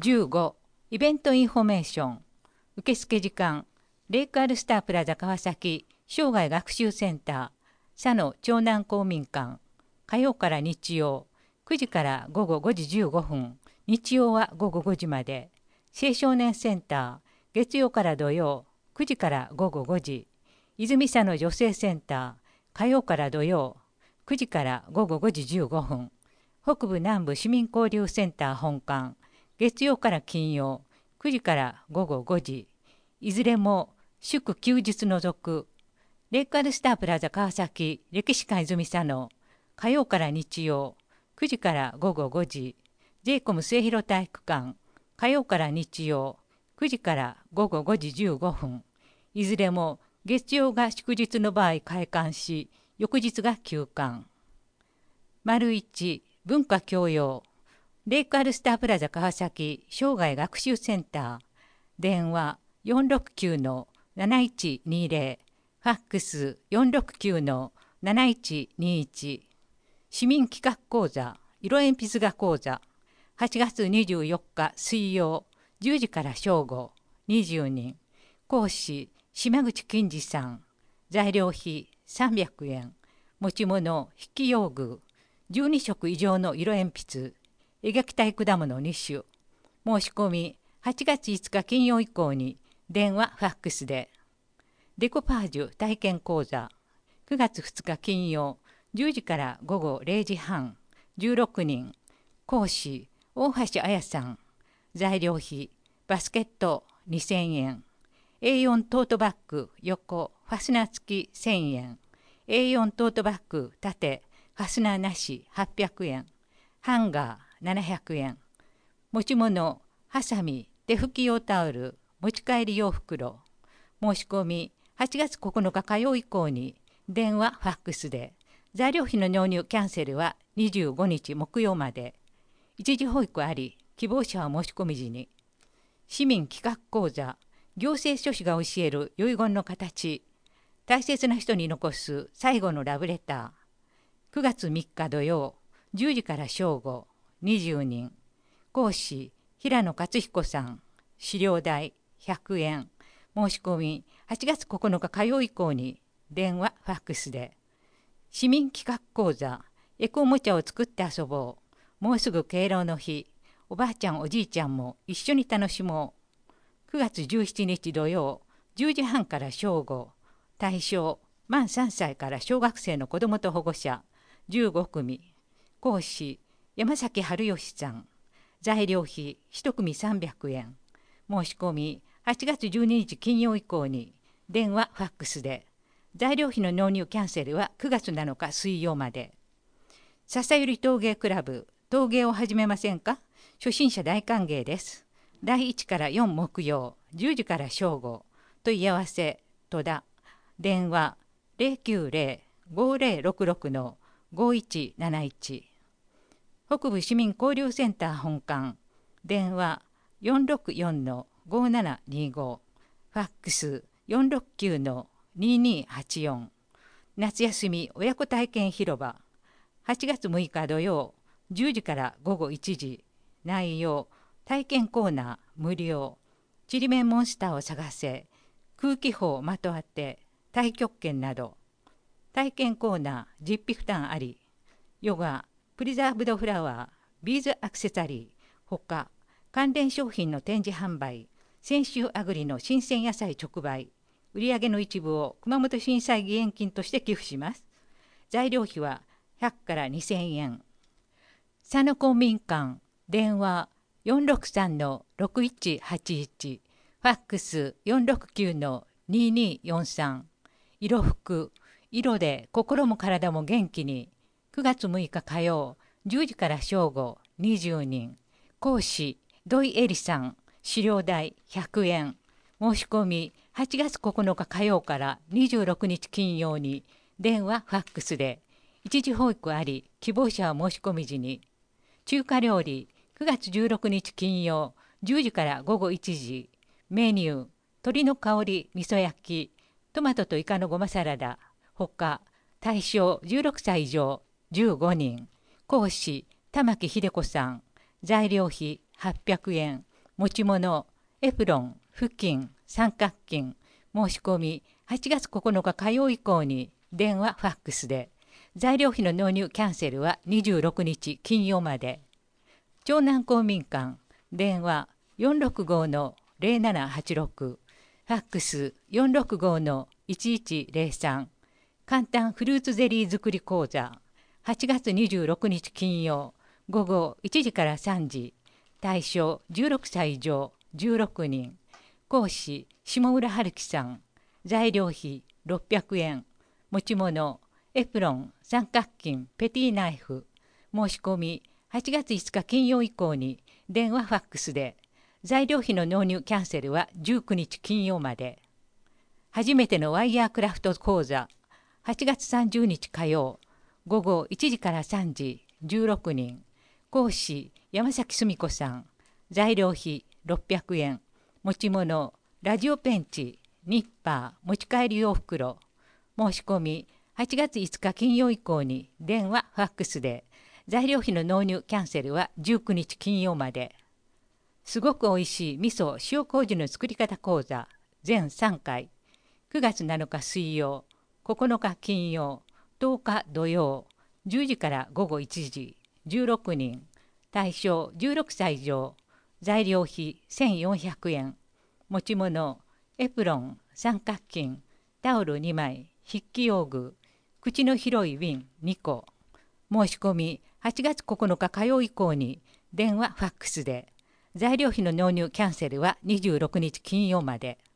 15、イベントインフォメーション。受付時間、レイクアルスタープラザ川崎生涯学習センター、佐野長南公民館。火曜から日曜、9時から午後5時15分、日曜は午後5時まで。青少年センター、月曜から土曜、9時から午後5時。泉佐野女性センター、火曜から土曜、9時から午後5時15分。北部南部市民交流センター本館、月曜から金曜、9時から午後5時。いずれも祝休日除く。レイクアルスタープラザ川崎歴史館泉佐野、火曜から日曜、9時から午後5時。j イコム末広体育館、火曜から日曜、9時から午後5時15分。いずれも月曜が祝日の場合開館し、翌日が休館。丸1、文化教養。レイクアルスタープラザ川崎生涯学習センター。電話469-7120。ファックス469-7121。市民企画講座、色鉛筆画講座。8月24日水曜、10時から正午、20人。講師、島口金次さん。材料費300円。持ち物、筆記用具。12色以上の色鉛筆。描きたい果物2種。申し込み、8月5日金曜以降に、電話、ファックスで。デコパージュ体験講座。9月2日金曜、10時から午後0時半、16人。講師、大橋彩さん。材料費、バスケット2000円。A4 トートバッグ横、ファスナー付き1000円。A4 トートバッグ縦、ファスナーなし800円。ハンガー700円。持ち物、ハサミ、手拭き用タオル、持ち帰り用袋。申し込み、8月9日火曜以降に、電話、ファックスで。材料費の納入キャンセルは25日木曜まで。一時保育あり、希望者は申し込み時に。市民企画講座、行政書士が教える遺言の形。大切な人に残す最後のラブレター。9月3日土曜、10時から正午、20人。講師、平野勝彦さん。資料代100円。申し込み、8月9日火曜以降に、電話、ファックスで。市民企画講座、エコおもちゃを作って遊ぼう。もうすぐ敬老の日。おばあちゃんおじいちゃんも一緒に楽しもう。9月17日土曜、10時半から正午。対象、満3歳から小学生の子どもと保護者、15組。講師、山崎春義さん。材料費、1組300円。申し込み、8月12日金曜以降に、電話、ファックスで。材料費の納入キャンセルは9月7日水曜まで。笹百合陶芸クラブ、陶芸を始めませんか？初心者大歓迎です。第1から4木曜、10時から正午。問い合わせ、戸田。電話、090-5066-5171。北部市民交流センター本館。電話、464-5725。ファックス、469-2284。夏休み親子体験広場。8月6日土曜、10時から午後1時。内容、体験コーナー無料。ちりめんモンスターを探せ。空気砲的当て。太極拳など。体験コーナー実費負担あり。ヨガ、プリザーブドフラワー、ビーズアクセサリー。ほか、関連商品の展示販売。泉州アグリの新鮮野菜直売。売上の一部を熊本震災義援金として寄付します。材料費は100から2000円。佐野公民館。電話 463-6181。ファックス 469-2243。色服。色で心も体も元気に。9月6日火曜、10時から正午、20人。講師、土井恵里さん。資料代100円。申し込み、8月9日火曜から26日金曜に、電話、ファックスで。一時保育あり、希望者は申し込み時に。中華料理、9月16日金曜、10時から午後1時。メニュー、鶏の香り味噌焼き、トマトとイカのごまサラダ。ほか、対象16歳以上、15人。講師、玉木秀子さん。材料費800円。 持ち物エプロン、布巾、三角巾、申し込み8月9日火曜以降に電話ファックスで、材料費の納入キャンセルは26日金曜まで。長南公民館電話465-0786、ファックス465-1103、簡単フルーツゼリー作り講座8月26日金曜午後1時から3時、対象16歳以上16人、講師下浦春樹さん、材料費600円、持ち物エプロン、三角巾、ペティナイフ、申し込み8月5日金曜以降に電話ファックスで、材料費の納入キャンセルは19日金曜まで。初めてのワイヤークラフト講座8月30日火曜午後1時から3時、16人、講師山崎澄子さん、材料費600円、持ち物ラジオペンチ、ニッパー、持ち帰り用袋、申し込み8月5日金曜以降に電話ファックスで、材料費の納入キャンセルは19日金曜まで。すごくおいしい味噌塩麹の作り方講座全3回、9月7日水曜、9日金曜、10日土曜、10時から午後1時、16人、対象16歳以上、材料費1400円、持ち物エプロン、三角巾、タオル2枚、筆記用具、口の広い瓶2個、申し込み8月9日火曜以降に電話ファックスで、材料費の納入キャンセルは26日金曜まで。